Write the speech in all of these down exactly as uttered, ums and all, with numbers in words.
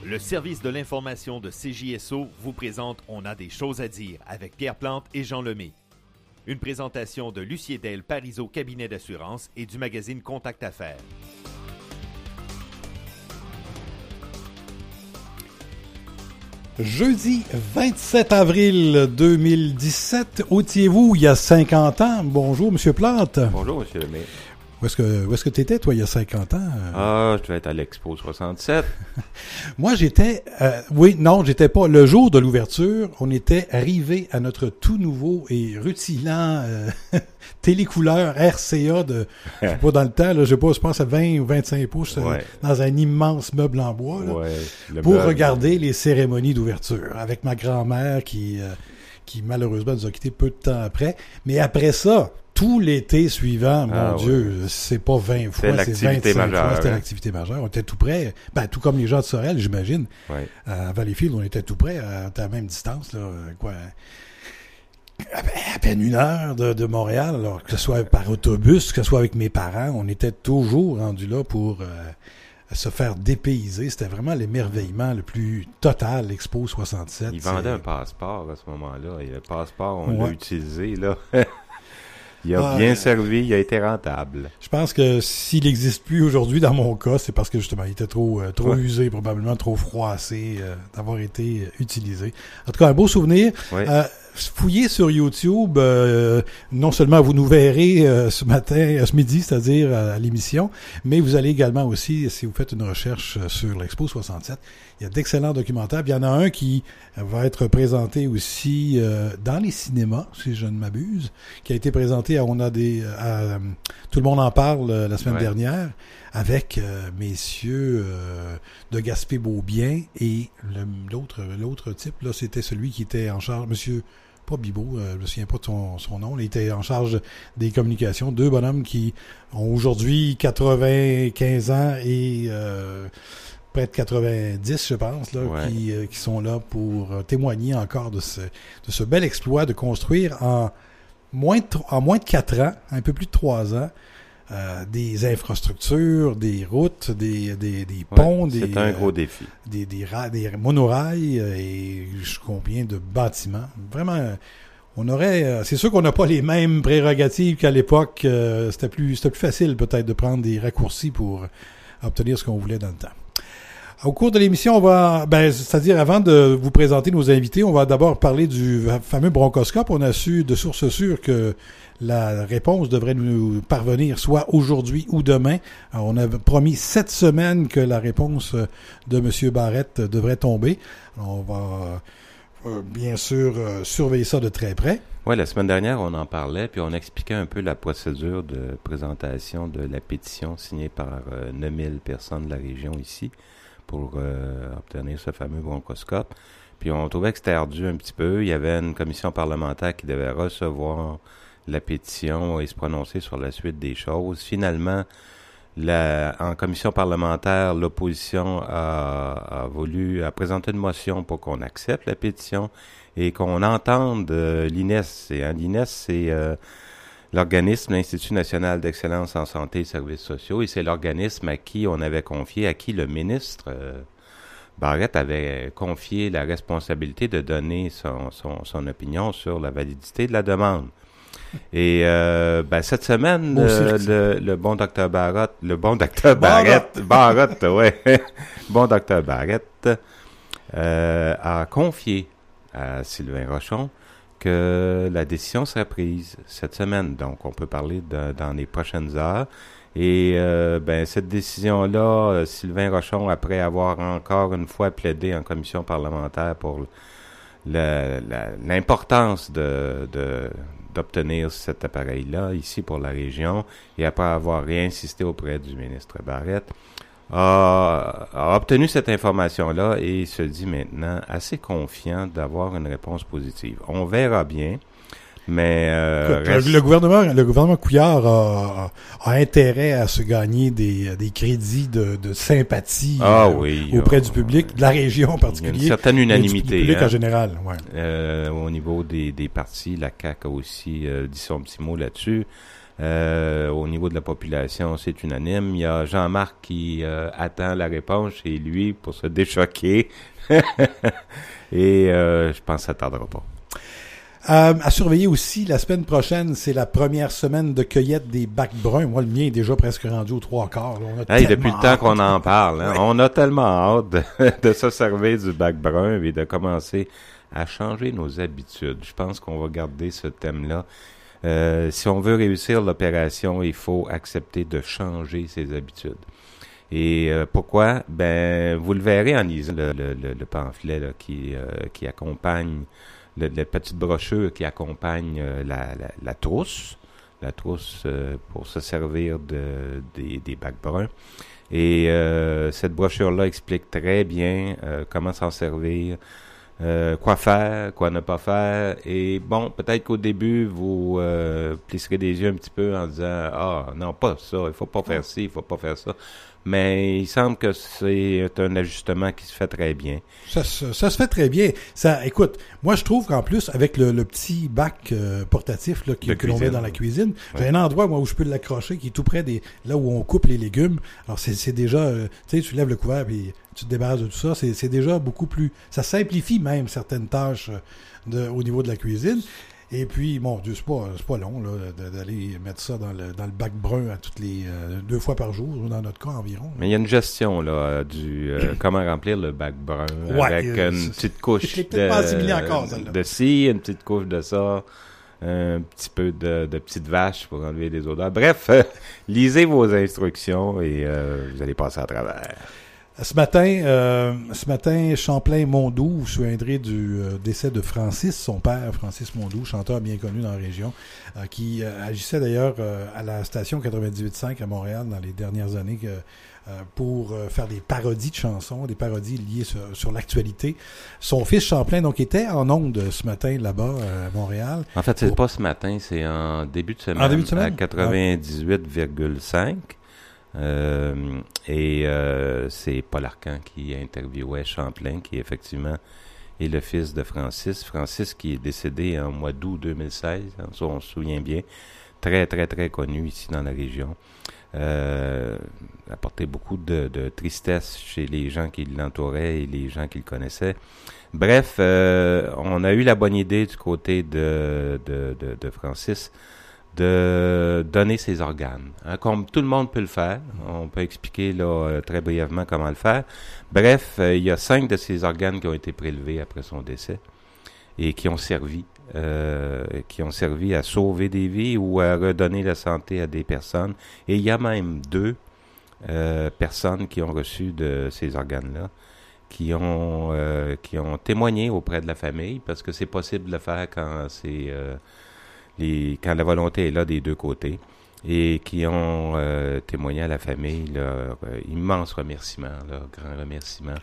Le service de l'information de C J S O vous présente On a des choses à dire avec Pierre Plante et Jean Lemay. Une présentation de Lucier Del Parizeau Cabinet d'assurance et du magazine Contact Affaires. Jeudi vingt-sept avril deux mille dix-sept, où étiez-vous il y a cinquante ans? Bonjour, M. Plante. Bonjour, M. Lemay. Où est-ce que où est-ce que tu étais, toi, il y a cinquante ans? Ah, je devais être à l'Expo soixante-sept. Moi, j'étais... Euh, oui, non, j'étais pas. Le jour de l'ouverture, on était arrivé à notre tout nouveau et rutilant euh, télécouleur R C A de... Je sais pas, dans le temps, là, je sais pas, je pense à vingt ou vingt-cinq pouces, Ouais. euh, dans un immense meuble en bois, là, Ouais, le pour meuble. regarder les cérémonies d'ouverture, avec ma grand-mère qui... Euh, qui malheureusement nous a quittés peu de temps après. Mais après ça, tout l'été suivant, mon Ah, Dieu, ouais. c'est pas vingt fois, c'est l'activité vingt-cinq majeure, fois, c'était hein. l'activité majeure. On était tout près, ben, tout comme les gens de Sorel, j'imagine. Ouais. À Valleyfield, on était tout près, à, à la même distance, là, quoi, à peine une heure de, de Montréal, alors que ce soit par autobus, que ce soit avec mes parents, on était toujours rendus là pour euh, se faire dépayser. C'était vraiment l'émerveillement le plus total, l'Expo soixante-sept. Il vendait c'est... un passeport à ce moment-là. Et le passeport, on Ouais. l'a utilisé, là. Il a Ah, bien euh, servi, il a été rentable. Je pense que s'il n'existe plus aujourd'hui, dans mon cas, c'est parce que justement, il était trop euh, trop Ouais. usé, probablement trop froissé euh, d'avoir été euh, utilisé. En tout cas, un beau souvenir. Ouais. Euh, fouillez sur YouTube, euh, non seulement vous nous verrez euh, ce matin, euh, ce midi, c'est-à-dire à, à l'émission, mais vous allez également aussi, si vous faites une recherche euh, sur l'Expo soixante-sept, il y a d'excellents documentaires. Puis il y en a un qui va être présenté aussi euh, dans les cinémas, si je ne m'abuse, qui a été présenté à On a des... À, euh, Tout le monde en parle euh, la semaine Ouais. dernière, avec euh, messieurs euh, de Gaspé-Beaubien et le, l'autre l'autre type, là, c'était celui qui était en charge, monsieur... pas Bibo, euh, je me souviens pas de son, son nom, il était en charge des communications, deux bonhommes qui ont aujourd'hui quatre-vingt-quinze ans et euh, près de quatre-vingt-dix, je pense, là, Ouais. qui, euh, qui sont là pour euh, témoigner encore de ce, de ce bel exploit de construire en moins de, tro- en moins de quatre ans, un peu plus de trois ans, euh, des infrastructures, des routes, des, des, des ponts, Ouais, des, c'est un euh, gros défi. des, des, ra- des monorails euh, et je combien de bâtiments. Vraiment, euh, on aurait... euh, c'est sûr qu'on n'a pas les mêmes prérogatives qu'à l'époque. euh, c'était plus c'était plus facile peut-être de prendre des raccourcis pour obtenir ce qu'on voulait dans le temps. Au cours de l'émission, on va, ben, c'est-à-dire avant de vous présenter nos invités, on va d'abord parler du fameux bronchoscope. On a su de sources sûres que la réponse devrait nous parvenir soit aujourd'hui ou demain. Alors, on avait promis cette semaine que la réponse de M. Barrette devrait tomber. Alors, on va euh, bien sûr euh, surveiller ça de très près. Oui, la semaine dernière, on en parlait, puis on expliquait un peu la procédure de présentation de la pétition signée par euh, neuf mille personnes de la région ici pour euh, obtenir ce fameux bronchoscope. Puis on trouvait que c'était ardu un petit peu. Il y avait une commission parlementaire qui devait recevoir la pétition et se prononcer sur la suite des choses. Finalement, la, en commission parlementaire, l'opposition a, a voulu, a présenté une motion pour qu'on accepte la pétition et qu'on entende euh, l'I N E S. Et, hein, l'I N E S, c'est euh, l'organisme, l'Institut national d'excellence en santé et services sociaux, et c'est l'organisme à qui on avait confié, à qui le ministre euh, Barrette avait confié la responsabilité de donner son, son, son opinion sur la validité de la demande. Et euh, ben, cette semaine, euh, le, le bon docteur Barrette, le bon docteur Barrette, Barrette, ouais, bon docteur Barrette euh, a confié à Sylvain Rochon que la décision serait prise cette semaine. Donc, on peut parler de, dans les prochaines heures. Et euh, ben cette décision-là, euh, Sylvain Rochon, après avoir encore une fois plaidé en commission parlementaire pour le, la, l'importance de, de d'obtenir cet appareil-là ici pour la région, et après avoir réinsisté auprès du ministre Barrette, a, a obtenu cette information-là et se dit maintenant assez confiant d'avoir une réponse positive. On verra bien, mais... Euh, Écoute, reste... le, le gouvernement le gouvernement Couillard a, a, a intérêt à se gagner des, des crédits de, de sympathie ah, euh, oui, auprès euh, du public, de la région en particulier. Il y a une certaine unanimité. Et du public hein, en général, ouais. euh, au niveau des, des partis, la C A Q a aussi euh, dit son petit mot là-dessus. Euh, au niveau de la population, c'est unanime. Il y a Jean-Marc qui euh, attend la réponse chez lui pour se déchoquer. Et euh, je pense que ça ne tardera pas. Euh, à surveiller aussi, la semaine prochaine, c'est la première semaine de cueillette des bacs bruns. Moi, le mien est déjà presque rendu aux trois quarts. Là. On a hey, depuis le temps hâte. qu'on en parle, hein, ouais. on a tellement hâte de, de se servir du bac brun et de commencer à changer nos habitudes. Je pense qu'on va garder ce thème-là. Euh, si on veut réussir l'opération, il faut accepter de changer ses habitudes. Et euh, pourquoi? Ben, vous le verrez en lisant le, le, le, le pamphlet là, qui, euh, qui accompagne Le, la petite brochure qui accompagne euh, la, la, la trousse, la trousse euh, pour se servir de, des, des bacs bruns. Et euh, cette brochure-là explique très bien euh, comment s'en servir, euh, quoi faire, quoi ne pas faire. Et bon, peut-être qu'au début, vous euh, plisserez des yeux un petit peu en disant « Ah, non, pas ça, il faut pas faire ci, il faut pas faire ça ». Mais il semble que c'est un ajustement qui se fait très bien. Ça, ça, ça se fait très bien. Ça, écoute, moi je trouve qu'en plus, avec le, le petit bac euh, portatif là, qui, que l'on met dans la cuisine, ouais. J'ai un endroit moi où je peux l'accrocher qui est tout près des là où on coupe les légumes. Alors c'est, c'est déjà, euh, tu sais, tu lèves le couvert et tu te débarrasses de tout ça. C'est, c'est déjà beaucoup plus... Ça simplifie même certaines tâches de, au niveau de la cuisine. Et puis, mon Dieu, c'est pas, c'est pas long là, d'aller mettre ça dans le, dans le bac brun à toutes les euh, deux fois par jour, dans notre cas environ. Mais il y a une gestion là du euh, comment remplir le bac brun ouais, avec euh, une petite couche de, encore, de ci, une petite couche de ça, un petit peu de, de petite vache pour enlever des odeurs. Bref, euh, lisez vos instructions et euh, vous allez passer à travers. Ce matin, euh, ce matin, Champlain-Mondou, vous vous souviendrez du euh, décès de Francis, son père, Francis Mondou, chanteur bien connu dans la région, euh, qui euh, agissait d'ailleurs euh, à la station quatre-vingt-dix-huit cinq à Montréal dans les dernières années que, euh, pour euh, faire des parodies de chansons, des parodies liées sur, sur l'actualité. Son fils Champlain, donc, était en onde ce matin là-bas à Montréal. En fait, c'est pour... pas ce matin, c'est en début de semaine. En début de semaine? À quatre-vingt-dix-huit virgule cinq. Euh, et euh, c'est Paul Arcand qui interviewait Champlain, qui effectivement est le fils de Francis. Francis qui est décédé en mois d'août deux mille seize, ça on se souvient bien, très très très connu ici dans la région. Euh, apporté beaucoup de, de tristesse chez les gens qui l'entouraient et les gens qui le connaissaient. Bref, euh, on a eu la bonne idée du côté de, de, de, de Francis de donner ses organes. Hein, comme tout le monde peut le faire. On peut expliquer là euh, très brièvement comment le faire. Bref, euh, il y a cinq de ces organes qui ont été prélevés après son décès et qui ont servi euh, qui ont servi à sauver des vies ou à redonner la santé à des personnes. Et il y a même deux euh, personnes qui ont reçu de ces organes-là, qui ont euh, qui ont témoigné auprès de la famille, parce que c'est possible de le faire quand c'est euh, Les, quand la volonté est là des deux côtés, et qui ont euh, témoigné à la famille leur euh, immense remerciement, leur grand remerciement.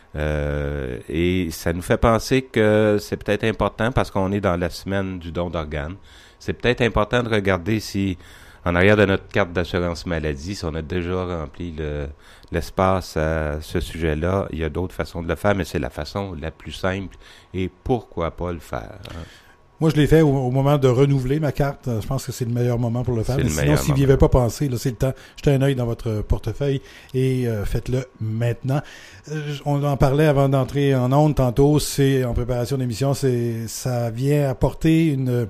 Euh, et ça nous fait penser que c'est peut-être important, parce qu'on est dans la semaine du don d'organes, c'est peut-être important de regarder si, en arrière de notre carte d'assurance maladie, si on a déjà rempli le, l'espace à ce sujet-là. Il y a d'autres façons de le faire, mais c'est la façon la plus simple, et pourquoi pas le faire, hein? Moi, je l'ai fait au, au moment de renouveler ma carte. Je pense que c'est le meilleur moment pour le faire. C'est Mais le sinon, si vous n'y moment. avez pas pensé, là, c'est le temps. Jetez un œil dans votre portefeuille et euh, faites-le maintenant. Euh, on en parlait avant d'entrer en onde tantôt. C'est en préparation d'émission. C'est ça vient apporter une...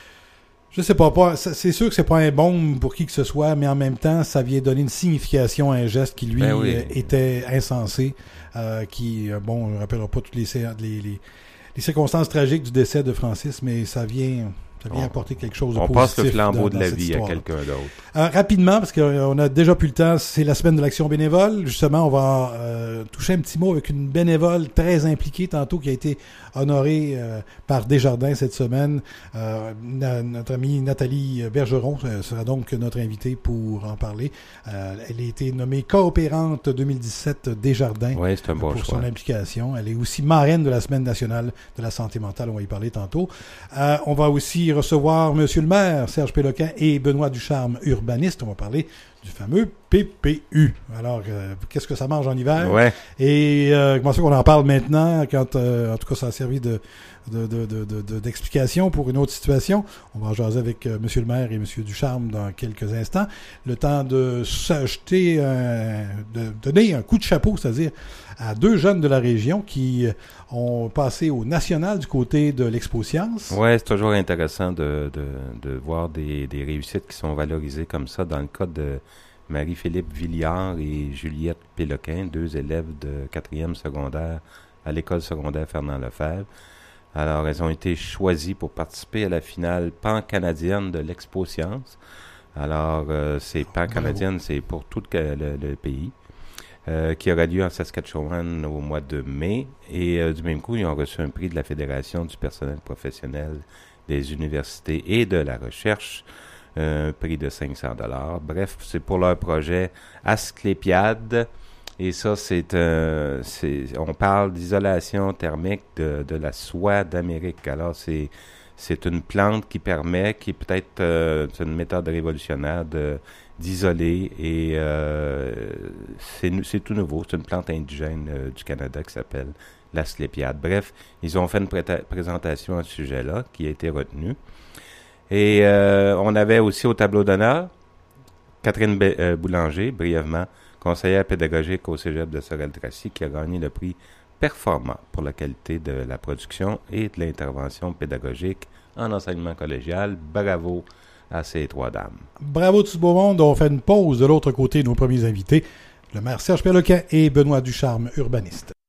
Je sais pas, pas c'est sûr que c'est pas un baume pour qui que ce soit, mais en même temps, ça vient donner une signification à un geste qui, lui, Ben oui. euh, était insensé. Euh, qui, euh, bon, on ne rappellera pas toutes les... les, les les circonstances tragiques du décès de Francis, mais ça vient, ça vient on, apporter quelque chose de on positif. On passe le flambeau dans, de la dans vie à quelqu'un d'autre. Euh, rapidement, parce qu'on a déjà plus le temps, c'est la semaine de l'action bénévole. Justement, on va euh, toucher un petit mot avec une bénévole très impliquée tantôt qui a été honorée euh, par Desjardins cette semaine. Euh, na, notre amie Nathalie Bergeron sera donc notre invitée pour en parler. Euh, elle a été nommée coopérante deux mille dix-sept Desjardins. Oui, c'est un bon pour choix. son implication. Elle est aussi marraine de la Semaine nationale de la santé mentale. On va y parler tantôt. Euh, on va aussi recevoir Monsieur le maire, Serge Péloquin, et Benoît Ducharme, urbaniste. On va parler du fameux P P U. Alors, euh, qu'est-ce que ça mange en hiver? Ouais. Et euh, comment ça qu'on en parle maintenant, quand, euh, en tout cas, ça a servi de, de, de, de, de, de, d'explications pour une autre situation. On va en jaser avec euh, M. le maire et M. Ducharme dans quelques instants. Le temps de s'acheter, un, de donner un coup de chapeau, c'est-à-dire à deux jeunes de la région qui ont passé au national du côté de l'Expo Science. Oui, c'est toujours intéressant de, de, de voir des, des réussites qui sont valorisées comme ça. Dans le cas de Marie-Philippe Villiard et Juliette Péloquin, deux élèves de quatrième secondaire à l'école secondaire Fernand-Lefebvre. Alors, elles ont été choisies pour participer à la finale pan-canadienne de l'Expo Science. Alors, euh, c'est pan-canadienne, c'est pour tout le, le, le pays, euh, qui aura lieu en Saskatchewan au mois de mai. Et euh, du même coup, ils ont reçu un prix de la Fédération du personnel professionnel des universités et de la recherche, euh, un prix de cinq cents dollars. Bref, c'est pour leur projet Asclépiade. Et ça, c'est, euh, c'est on parle d'isolation thermique de, de la soie d'Amérique. Alors, c'est, c'est une plante qui permet, qui est peut-être euh, c'est une méthode révolutionnaire de, d'isoler. Et euh, c'est, c'est tout nouveau. C'est une plante indigène euh, du Canada qui s'appelle l'asclépiade. Bref, ils ont fait une pré- présentation à ce sujet-là qui a été retenue. Et euh, on avait aussi au tableau d'honneur Catherine Be- euh, Boulanger, brièvement, conseillère pédagogique au Cégep de Sorel-Tracy, qui a gagné le prix Performant pour la qualité de la production et de l'intervention pédagogique en enseignement collégial. Bravo à ces trois dames. Bravo tout ce beau monde. On fait une pause de l'autre côté, nos premiers invités, le maire Serge Péloquin et Benoît Ducharme, urbaniste.